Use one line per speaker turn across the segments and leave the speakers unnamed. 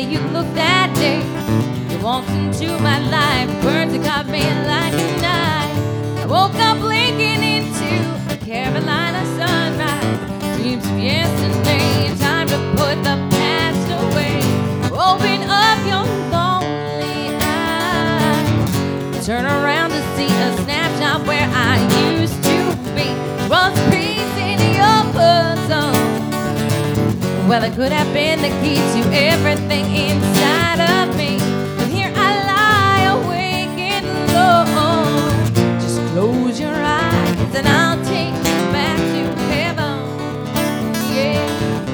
you looked that day. You walked into my life, words that caught me like a knife. I woke up blinking into a Carolina sunrise. Dreams of yesterday, time to put the past away. Open up your lonely eyes. Turn around to see a snapshot where I used to be. Was peace in your puzzle. Well, it could have been the key to everything inside of me. But here I lie awake and alone. Just close your eyes and I'll take you back to heaven. Yeah.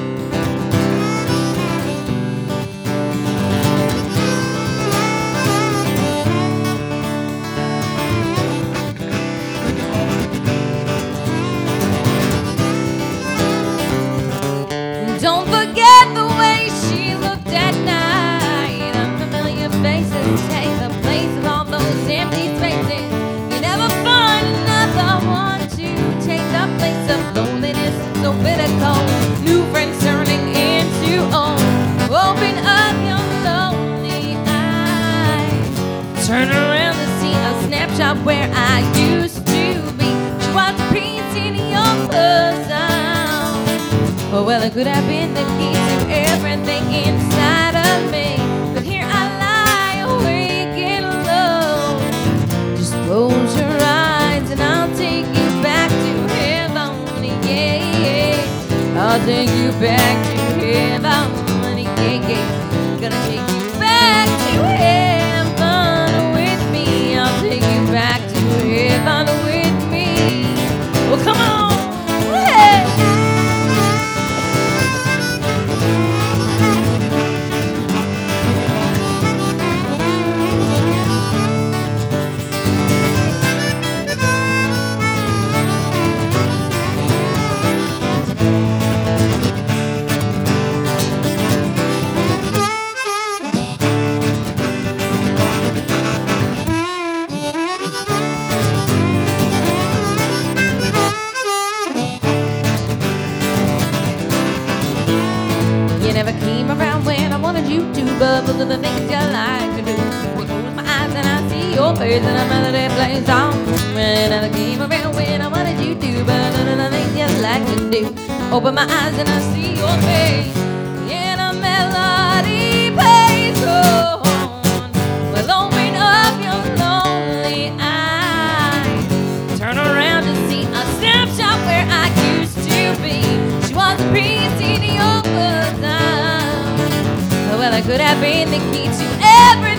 Don't forget the way she looked at night. Unfamiliar faces take the place of all those empty spaces. You never find another one to take the place of loneliness so bitter cold. New friends turning into old. Open up your lonely eyes. Turn around to see a snapshot where I used to be. She was a piece in your puzzle. Oh, well, it could have been the key to everything inside of me. But here I lie awake and alone. Just close your eyes and I'll take you back to heaven. Yeah, yeah. I'll take you back to heaven. Yeah, yeah. Gonna take you back to heaven with me. I'll take you back to heaven with me. Well, come on. Hey. You never came around when I wanted you to, but those are the things you like to do. I close my eyes and I see your face and a melody plays on. You never came around when I wanted you to, but those are the things you like to do. Open my eyes and I see your face and a melody plays on. Well, open up your lonely eyes. Turn around to see a snapshot where I used to be. She was a piece in your puzzle. Well, I could have been the key to everything.